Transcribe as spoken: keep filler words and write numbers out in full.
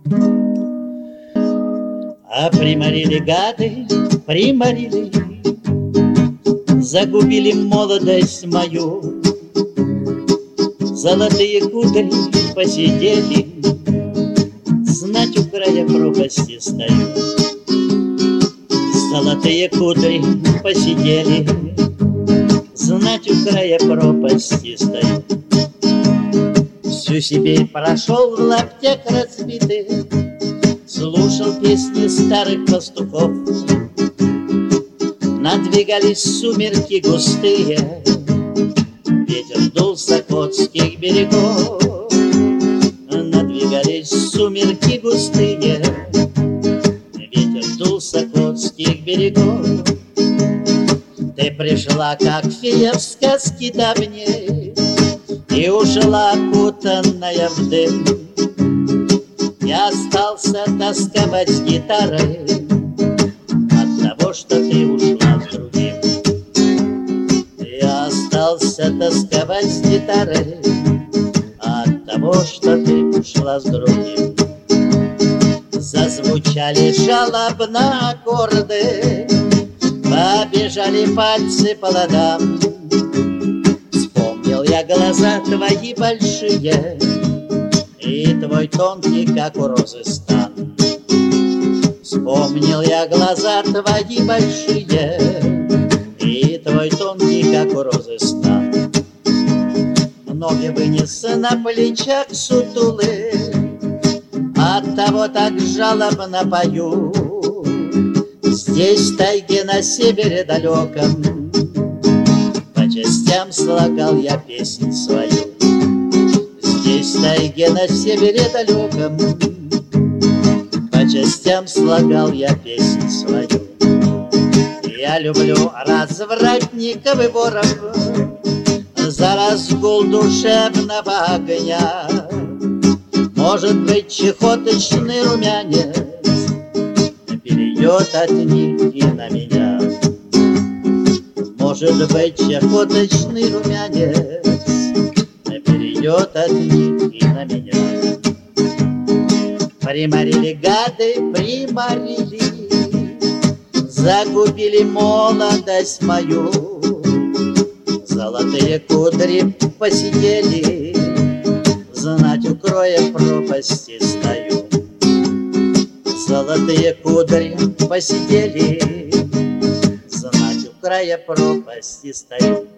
А приморили гады, приморили, загубили молодость мою. Золотые кудри посидели, знать у края пропасти стою. Золотые кудри посидели, знать у края пропасти стою. Всю Сибирь прошел в лаптях разбитых, слушал песни старых пастухов. Надвигались сумерки густые, ветер дул с Охотских берегов. Надвигались сумерки густые, ветер дул с Охотских берегов. Ты пришла, как фея в сказке давней, и ушла, окутанная в дым. Я остался тосковать с гитарой от того, что ты ушла с другим. Я остался тосковать с гитарой от того, что ты ушла с другим. Зазвучали жалобно аккорды, побежали пальцы по ладам. Вспомнил я глаза твои большие и твой тонкий, как у розы, стан. Вспомнил я глаза твои большие и твой тонкий, как у розы, стан. Ноги вынес на плечах сутулы, оттого так жалобно пою. Здесь, в тайге на севере далеком, по частям слагал я песнь свою. Здесь, в тайге на севере далеком, по частям слагал я песнь свою. Я люблю развратников и воров за разгул душевного огня. Может быть, чехоточный румянец перейдет от них и на меня. Может быть, чехоточный румянец перейдет от них и на меня. Приморили гады, приморили, загубили молодость мою. Золотые кудри посидели, знать у края пропасти стою. Золотые кудри посидели, знать у края пропасти стою.